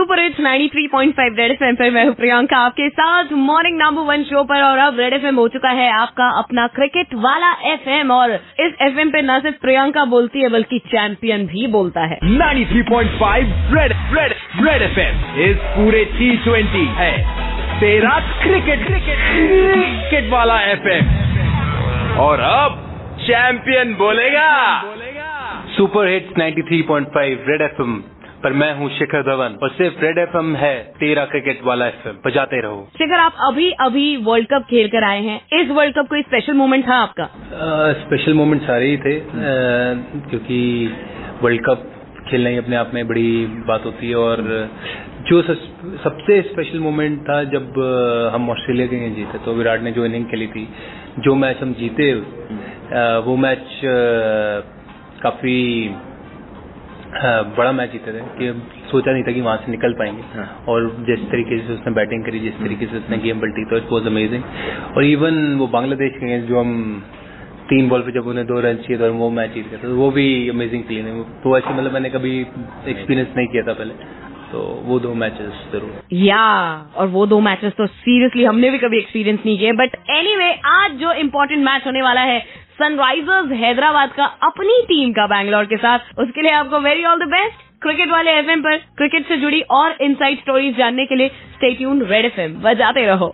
Super hits 93.5 red FM पर मैं हूं प्रियंका आपके साथ मॉर्निंग नंबर 1 शो पर। और अब रेड एफएम हो चुका है आपका अपना क्रिकेट वाला एफएम। और इस एफएम पे न सिर्फ प्रियंका बोलती है बल्कि चैंपियन भी बोलता है। 93.5 रेड एफएम इस पूरे T20 है तेरा क्रिकेट वाला एफएम। और अब चैंपियन बोलेगा। सुपर हिट्स 93.5 रेड एफएम पर मैं हूँ शिखर धवन और सिर्फ रेड एफएम है तेरा क्रिकेट वाला एफएम। बजाते रहो। शिखर, आप अभी वर्ल्ड कप खेल कर आए हैं। इस वर्ल्ड कप कोई स्पेशल मोमेंट था आपका? स्पेशल मोमेंट सारे ही थे क्योंकि वर्ल्ड कप खेलना ही अपने आप में बड़ी बात होती है। और जो सबसे स्पेशल मोमेंट था जब हम ऑस्ट्रेलिया के लिए जीते, तो विराट ने जो इनिंग खेली थी, जो मैच हम जीते, वो मैच काफी बड़ा मैच जीते थे कि सोचा नहीं था कि वहां से निकल पाएंगे। और जिस तरीके से उसने बैटिंग करी, जिस तरीके से उसने गेम पलटी, तो इट वाज अमेजिंग। और इवन वो बांग्लादेश के अगेंस्ट जो हम 3 बॉल पे जब उन्हें 2 रन चाहिए तो वो मैच जीत गया, तो वो भी अमेजिंग फीलिंग है। तो ऐसे मतलब मैंने कभी एक्सपीरियंस नहीं किया था पहले, तो वो 2 मैचेस जरूर। और वो 2 मैचेस तो सीरियसली हमने भी कभी एक्सपीरियंस नहीं किए। बट एनीवे, आज जो इम्पोर्टेंट मैच होने वाला है सनराइजर्स हैदराबाद का अपनी टीम का बैंगलोर के साथ, उसके लिए आपको very all the best. Cricket वाले एफएम पर क्रिकेट से जुड़ी और इनसाइड स्टोरीज जानने के लिए स्टे ट्यून्ड। रेड एफएम बजाते रहो।